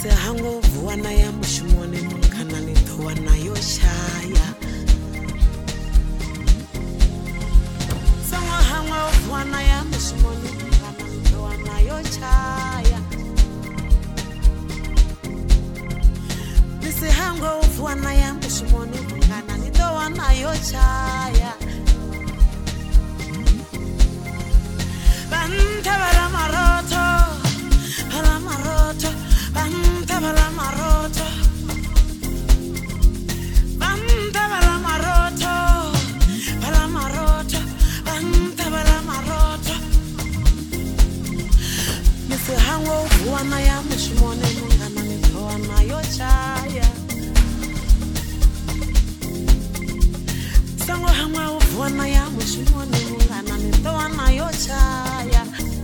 Nise hango vuana ya mushimone mungana ni towana yo shaya. Sango hango vuana ya mushimone mungana ni towana yo shaya. Nise hango vuana ya mushimone mungana ni towana yo shaya. Banta bala maroto, bala maroto, banta bala maroto, banta bala maroto, bala maroto, banta bala maroto. Nise hango vuana ya mushimone mungana ni towana yo shaya. Sango hango vuana ya mushimone mungana ni towana yo shaya.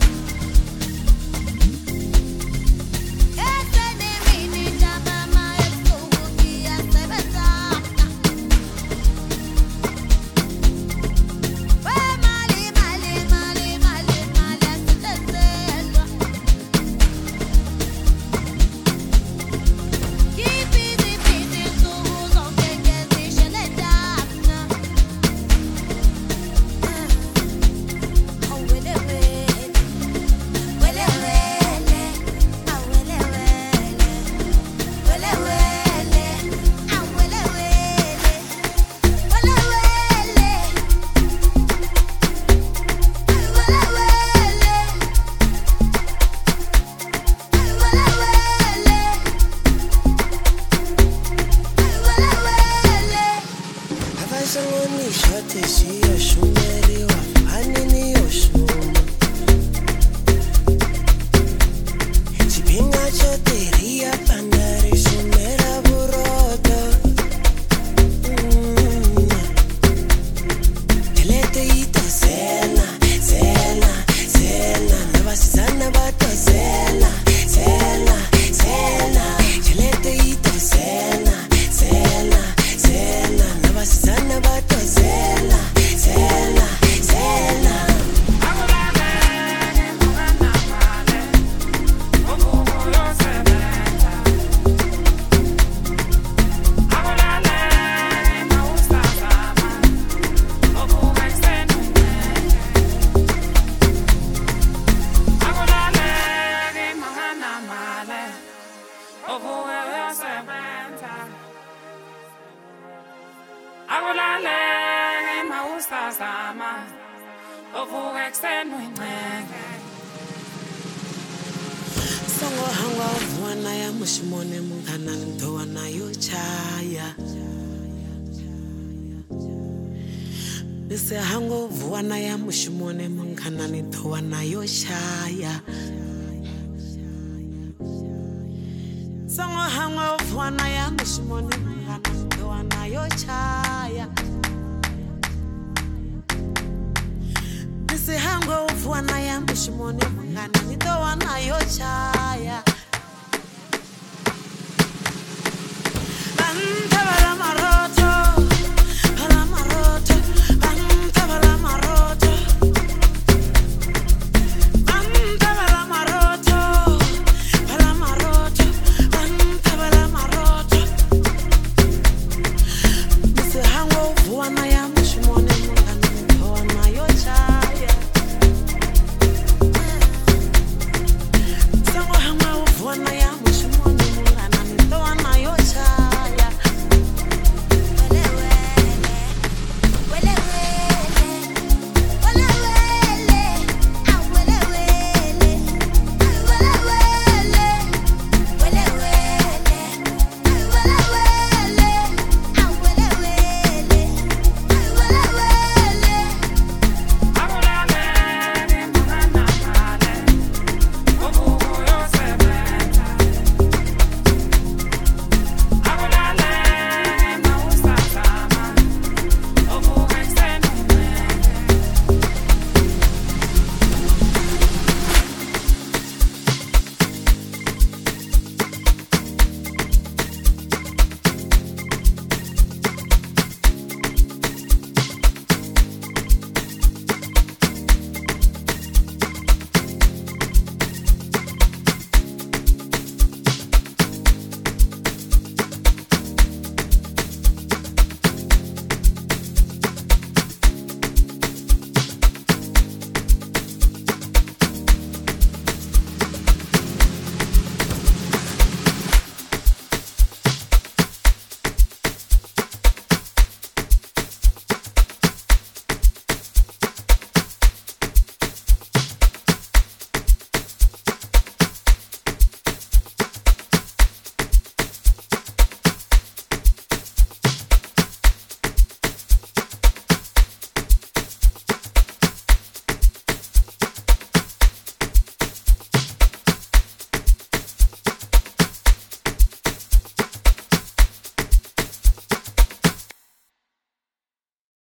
Sango hango vuana ya mushimone mungana ni towana yo shaya. Nise hango vuana ya mushimone mungana ni towana yo shaya. Sango hango vuana ya mushimone mungana ni towana yo shaya. Nise hango vuana ya mushimone mungana ni towana yo shaya.